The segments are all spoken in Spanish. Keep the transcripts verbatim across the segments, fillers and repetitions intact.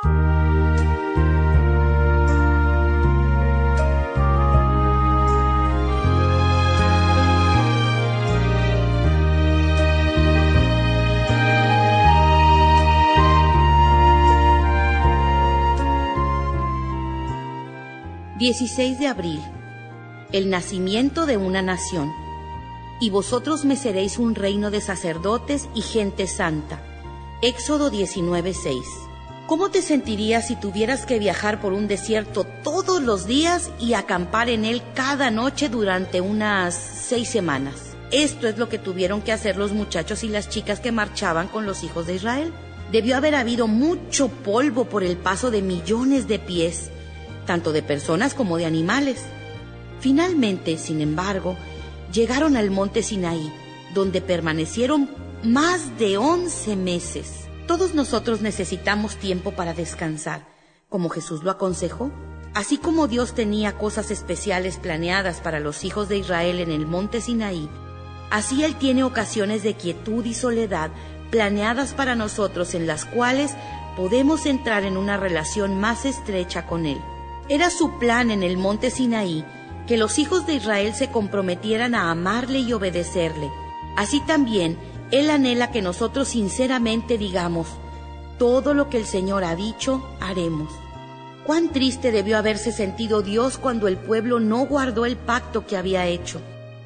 dieciséis de abril. El nacimiento de una nación. Y vosotros me seréis un reino de sacerdotes y gente santa. Éxodo diecinueve seis. ¿Cómo te sentirías si tuvieras que viajar por un desierto todos los días y acampar en él cada noche durante unas seis semanas? Esto es lo que tuvieron que hacer los muchachos y las chicas que marchaban con los hijos de Israel. Debió haber habido mucho polvo por el paso de millones de pies, tanto de personas como de animales. Finalmente, sin embargo, llegaron al monte Sinaí, donde permanecieron más de once meses. Todos nosotros necesitamos tiempo para descansar, como Jesús lo aconsejó. Así como Dios tenía cosas especiales planeadas para los hijos de Israel en el monte Sinaí, así Él tiene ocasiones de quietud y soledad planeadas para nosotros, en las cuales podemos entrar en una relación más estrecha con Él. Era su plan en el monte Sinaí que los hijos de Israel se comprometieran a amarle y obedecerle. Así también, Él anhela que nosotros sinceramente digamos: todo lo que el Señor ha dicho, haremos. Cuán triste debió haberse sentido Dios cuando el pueblo no guardó el pacto que había hecho.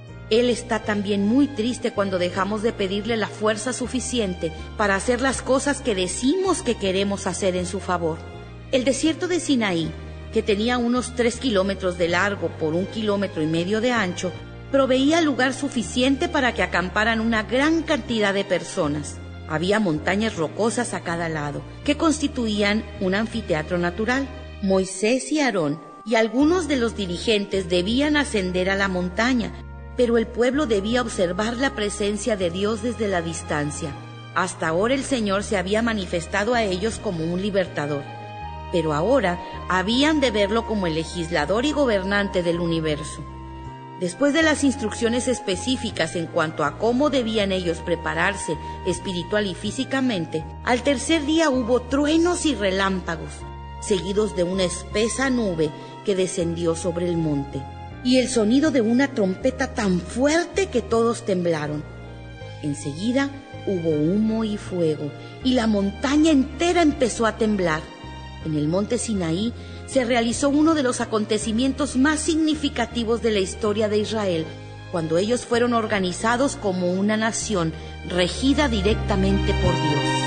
Él está también muy triste cuando dejamos de pedirle la fuerza suficiente para hacer las cosas que decimos que queremos hacer en su favor. El desierto de Sinaí, que tenía unos tres kilómetros de largo por un kilómetro y medio de ancho, proveía lugar suficiente para que acamparan una gran cantidad de personas. Había montañas rocosas a cada lado, que constituían un anfiteatro natural. Moisés y Aarón y algunos de los dirigentes debían ascender a la montaña, pero el pueblo debía observar la presencia de Dios desde la distancia. Hasta ahora el Señor se había manifestado a ellos como un libertador, pero ahora habían de verlo como el legislador y gobernante del universo. Después de las instrucciones específicas en cuanto a cómo debían ellos prepararse espiritual y físicamente, al tercer día hubo truenos y relámpagos, seguidos de una espesa nube que descendió sobre el monte, y el sonido de una trompeta tan fuerte que todos temblaron. Enseguida hubo humo y fuego, y la montaña entera empezó a temblar. En el monte Sinaí se realizó uno de los acontecimientos más significativos de la historia de Israel, cuando ellos fueron organizados como una nación regida directamente por Dios.